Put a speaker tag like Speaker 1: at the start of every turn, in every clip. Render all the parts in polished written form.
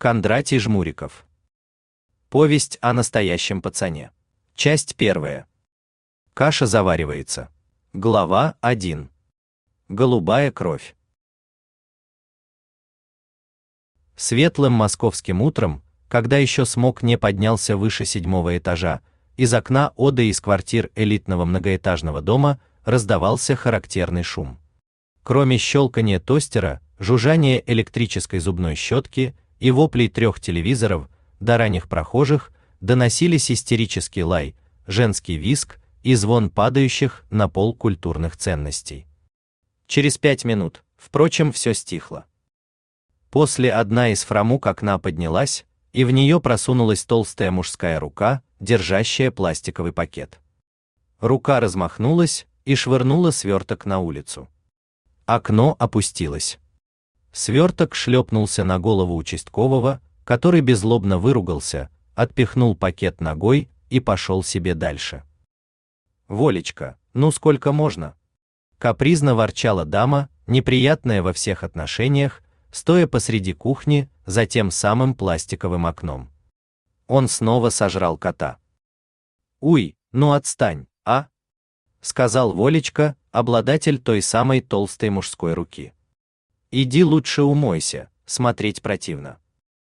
Speaker 1: Кондратий Жмуриков. Повесть о настоящем пацане. Часть 1. Каша заваривается. Глава 1. Голубая кровь. Светлым московским утром, когда еще смог не поднялся выше 7-го этажа, из окна оды из квартир элитного многоэтажного дома раздавался характерный шум. Кроме щелкания тостера, жужжания электрической зубной щетки и воплей 3 телевизоров, до ранних прохожих доносились истерический лай, женский визг и звон падающих на пол культурных ценностей. Через 5 минут, впрочем, все стихло. После одна из фрамуг окна поднялась, и в нее просунулась толстая мужская рука, держащая пластиковый пакет. Рука размахнулась и швырнула сверток на улицу. Окно опустилось. Сверток шлепнулся на голову участкового, который беззлобно выругался, отпихнул пакет ногой и пошел себе дальше. «Волечка, ну сколько можно?» Капризно ворчала дама, неприятная во всех отношениях, стоя посреди кухни за тем самым пластиковым окном. Он снова сожрал кота. «Уй, ну отстань, а?» — сказал Волечка, обладатель той самой толстой мужской руки. «Иди лучше умойся, смотреть противно».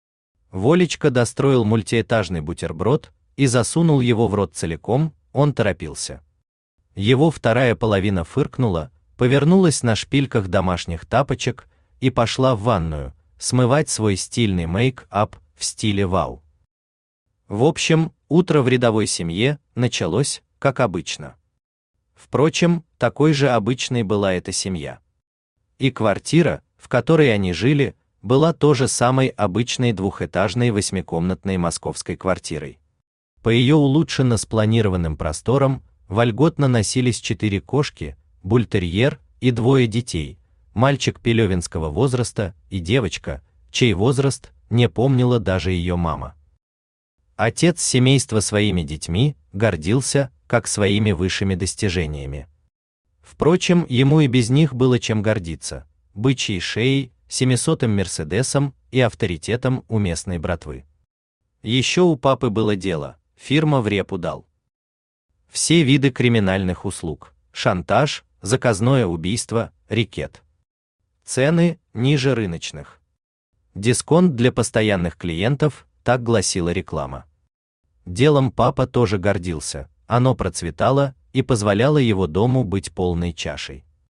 Speaker 1: Волечка достроил мультиэтажный бутерброд и засунул его в рот целиком, он торопился. Его вторая половина фыркнула, повернулась на шпильках домашних тапочек и пошла в ванную, смывать свой стильный мейк-ап в стиле вау. В общем, утро в рядовой семье началось, как обычно. Впрочем, такой же обычной была эта семья. И квартира, в которой они жили, была тоже самой обычной двухэтажной 8-комнатной московской квартирой. По ее улучшенно спланированным просторам вольготно носились 4 кошки, бультерьер и 2 детей, мальчик пелевинского возраста и девочка, чей возраст не помнила даже ее мама. Отец семейства своими детьми гордился, как своими высшими достижениями. Впрочем, ему и без них было чем гордиться: бычьей шеей, 700-м Мерседесом и авторитетом у местной братвы. Еще у папы было дело, фирма в репу дал. Все виды криминальных услуг: шантаж, заказное убийство, рэкет. Цены ниже рыночных. Дисконт для постоянных клиентов, так гласила реклама. Делом папа тоже гордился, оно процветало и позволяло его дому быть полной чашей.